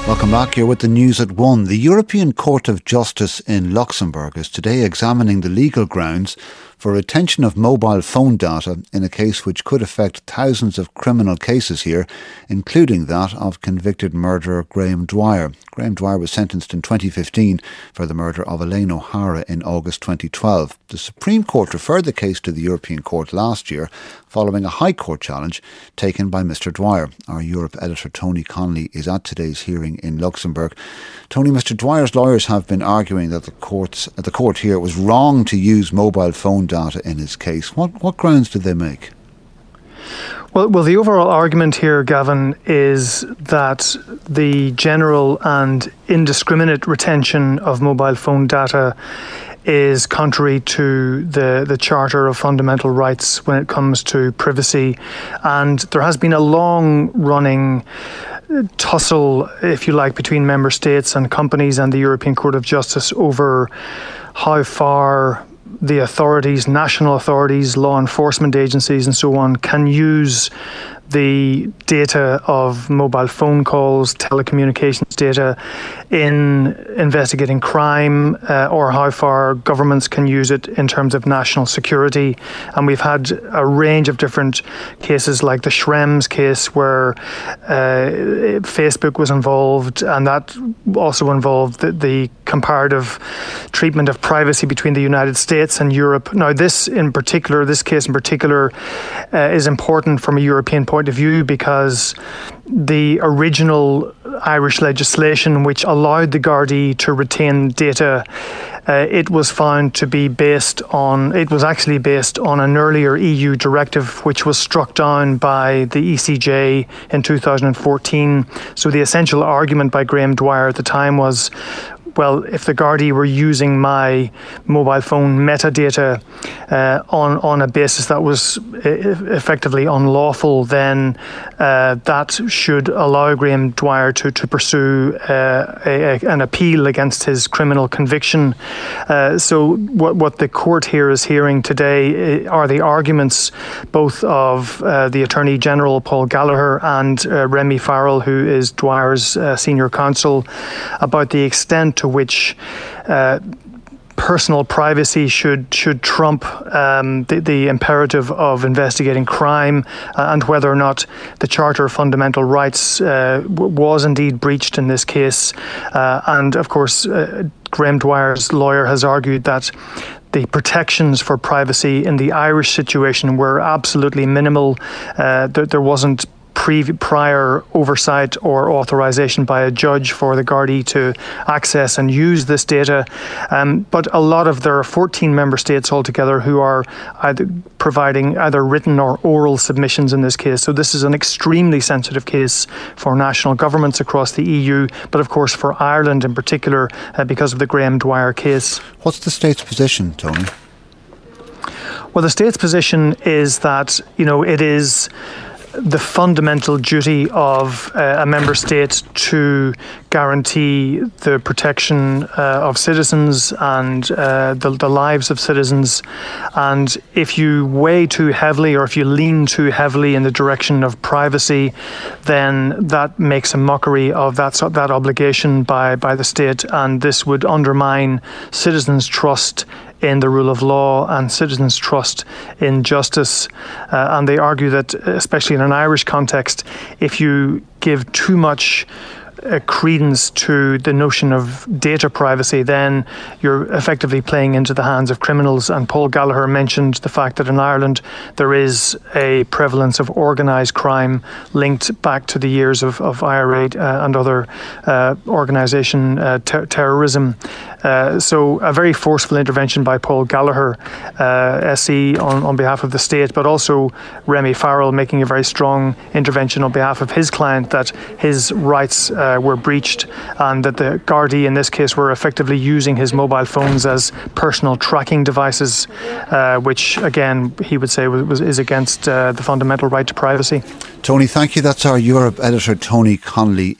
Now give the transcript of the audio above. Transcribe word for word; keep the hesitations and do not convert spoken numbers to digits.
Welcome back. Here with the news at one. The European Court of Justice in Luxembourg is today examining the legal grounds for retention of mobile phone data in a case which could affect thousands of criminal cases here, including that of convicted murderer Graham Dwyer. Graham Dwyer was sentenced in twenty fifteen for the murder of Elaine O'Hara in August twenty twelve. The Supreme Court referred the case to the European Court last year following a High Court challenge taken by Mr Dwyer. Our Europe editor Tony Connolly is at today's hearing in Luxembourg. Tony, Mr Dwyer's lawyers have been arguing that the courts, the court here was wrong to use mobile phone data in his case. What, what grounds did they make? Well, well, the overall argument here, Gavin, is that the general and indiscriminate retention of mobile phone data is contrary to the, the Charter of Fundamental Rights when it comes to privacy. And there has been a long-running tussle, if you like, between member states and companies and the European Court of Justice over how far the authorities, national authorities, law enforcement agencies and so on can use the data of mobile phone calls, telecommunications data in investigating crime, uh, or how far governments can use it in terms of national security. And we've had a range of different cases like the Schrems case where uh, Facebook was involved, and that also involved the, the comparative treatment of privacy between the United States and Europe. Now this in particular, this case in particular uh, is important from a European point point of view because the original Irish legislation which allowed the Gardaí to retain data, uh, it was found to be based on, it was actually based on an earlier E U directive which was struck down by the E C J in two thousand fourteen. So the essential argument by Graham Dwyer at the time was, well, if the Gardaí were using my mobile phone metadata uh, on, on a basis that was effectively unlawful, then uh, that should allow Graham Dwyer to, to pursue uh, a, a, an appeal against his criminal conviction. Uh, so what, what the court here is hearing today are the arguments both of uh, the Attorney General, Paul Gallagher, and uh, Remy Farrell, who is Dwyer's uh, senior counsel, about the extent to which uh, personal privacy should should trump um, the, the imperative of investigating crime, uh, and whether or not the Charter of Fundamental Rights uh, w- was indeed breached in this case. Uh, and of course, uh, Graham Dwyer's lawyer has argued that the protections for privacy in the Irish situation were absolutely minimal. Uh, there, there wasn't Pre- prior oversight or authorization by a judge for the Gardaí to access and use this data. Um, but a lot of, there are fourteen member states altogether who are either providing either written or oral submissions in this case. So this is an extremely sensitive case for national governments across the E U, but of course for Ireland in particular uh, because of the Graham Dwyer case. What's the state's position, Tony? Well, the state's position is that, you know, it is the fundamental duty of uh, a member state to guarantee the protection uh, of citizens and uh, the, the lives of citizens. And if you weigh too heavily or if you lean too heavily in the direction of privacy, then that makes a mockery of that that obligation by, by the state, and this would undermine citizens' trust in the rule of law and citizens' trust in justice. Uh, and they argue that, especially in an Irish context, if you give too much uh, credence to the notion of data privacy, then you're effectively playing into the hands of criminals. And Paul Gallagher mentioned the fact that in Ireland there is a prevalence of organised crime linked back to the years of, of I R A uh, and other uh, organisation uh, ter- terrorism. Uh, so a very forceful intervention by Paul Gallagher, uh, S E, on, on behalf of the state, but also Remy Farrell making a very strong intervention on behalf of his client that his rights uh, were breached, and that the Gardaí in this case were effectively using his mobile phones as personal tracking devices, uh, which again he would say was, was is against uh, the fundamental right to privacy. Tony, thank you. That's our Europe editor Tony Connolly